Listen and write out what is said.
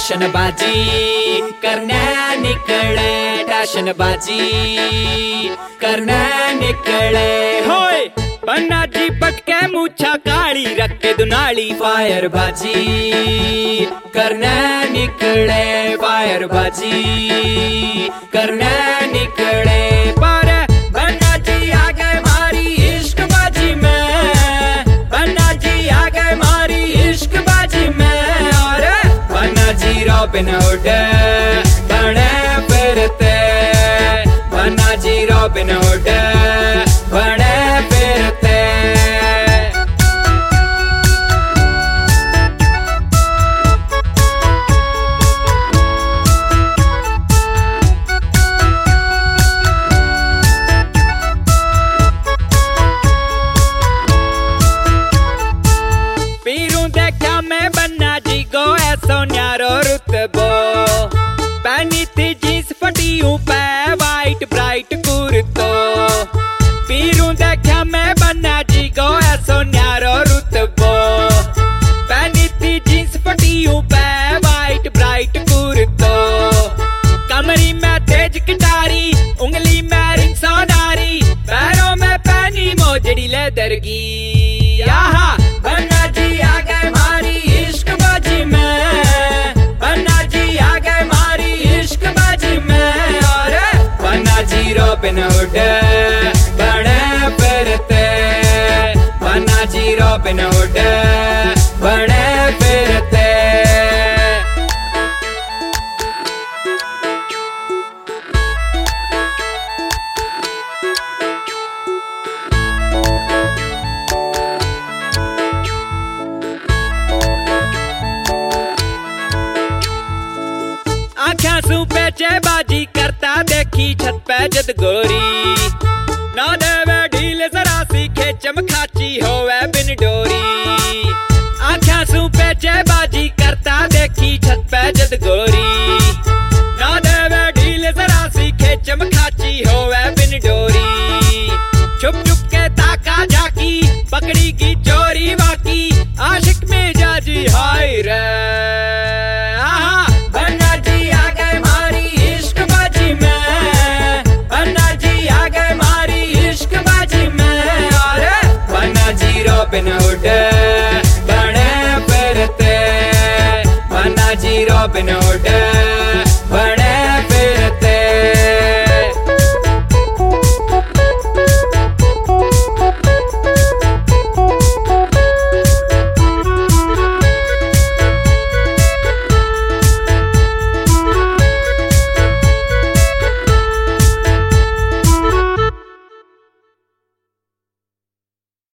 टैशनबाजी करने निकले, टैशनबाजी करने निकले। होए पन्ना जी पटके मूछा काली रख के दुनाली, फायर बाजी करने निकले, फायर बाजी करने निकले। पर पन्ना जी आ गए मारी इश्क बाजी में, पन्ना जी आ गए मारी इश्क बाजी में। और पन्ना जी रॉबिन हुड बने फिरते, पन्ना जी रॉबिन हुड बने फिरते। पीरूं देखा मैं बन्ना जी को ऐसो न्यारो रुतबो, पहनी थी जींस फटी पे वाइट ब्राइट कुर्तो। पीरूं देखा मैं बन्ना जी को ऐसो न्यारो रुतबो, पहनी थी जींस फटी पे वाइट ब्राइट कुर्तो। कमरी में तेज कटारी, उंगली में रिंग सोनारी, पैरों में पहनी मोजड़ी लेदर की। आहा बन्ना जी आ गए मारी इश्क बाजी में, बन्ना जी आ गए मारी इश्क बाजी में। और बन्ना जी रॉबिन हुड बने फिरते, बन्ना जी रॉबिन हुड बने फिरते। आँखें सू पेचे बाजी करता देखी छत पे जद गोरी, ना देवे ढील जरा सी खेचम खाची होवे बिन डोरी। आँखें सू पेचे बाजी करता देखी छत पे जद गोरी, ना देवे ढील जरा सी खेचम खाची होवे बिन डोरी। छुप छुप के ताका जाकी पकड़ी की चोरी वाकी, आशिक में जाजी हाय रे। आहा बन्ना जी आ गए मारी इश्क बाजी में, बन्ना जी आ गए मारी इश्क बाजी में। और बन्ना जी रॉबिन हुड बने फिरते, बन्ना जी रॉबिन हुड